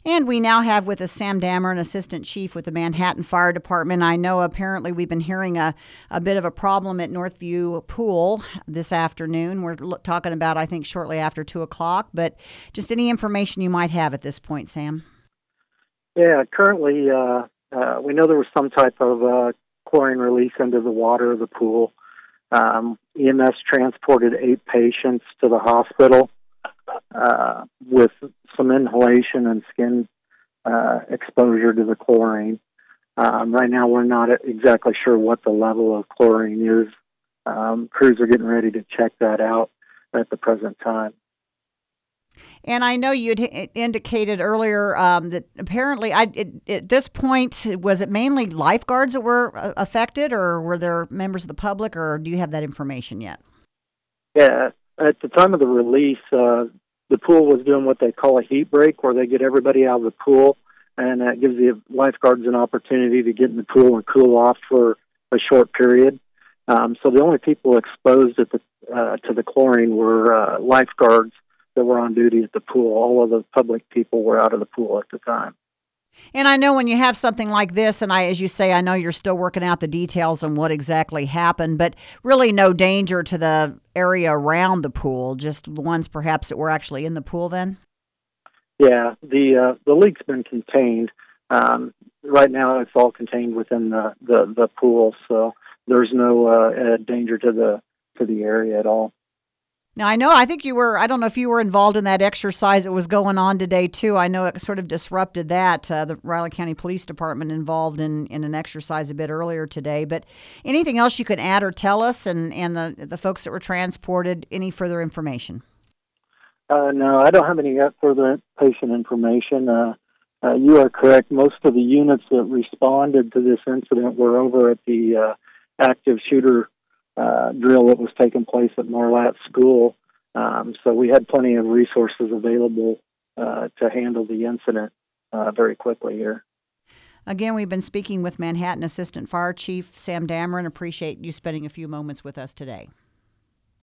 And we now have with us Sam Dameron, Assistant Chief with the Manhattan Fire Department. I know apparently we've been hearing a bit of a problem at Northview Pool this afternoon. We're talking about, I think, shortly after 2 o'clock, but just any information you might have at this point, Sam. Yeah, currently we know there was some type of chlorine release into the water of the pool. EMS transported 8 patients to the hospital with some inhalation and skin exposure to the chlorine. Right now, we're not exactly sure what the level of chlorine is. Crews are getting ready to check that out at the present time. And I know you had indicated earlier that apparently, at this point, was it mainly lifeguards that were affected, or were there members of the public, or do you have that information yet? Yeah, at the time of the release, the pool was doing what they call a heat break, where they get everybody out of the pool, and that gives the lifeguards an opportunity to get in the pool and cool off for a short period. So the only people exposed to the chlorine were lifeguards that were on duty at the pool. All of the public people were out of the pool at the time. And I know when you have something like this, and as you say, I know you're still working out the details on what exactly happened, but really no danger to the area around the pool, just the ones perhaps that were actually in the pool then? Yeah, the leak's been contained. Right now, it's all contained within the pool, so there's no danger to the area at all. Now, I think you were, I don't know if you were involved in that exercise that was going on today, too. I know it sort of disrupted that, the Riley County Police Department involved in an exercise a bit earlier today. But anything else you could add or tell us and the folks that were transported, any further information? No, I don't have any further patient information. You are correct. Most of the units that responded to this incident were over at the active shooter drill that was taking place at Marlatt School. So we had plenty of resources available to handle the incident very quickly here. Again, we've been speaking with Manhattan Assistant Fire Chief Sam Dameron. Appreciate you spending a few moments with us today.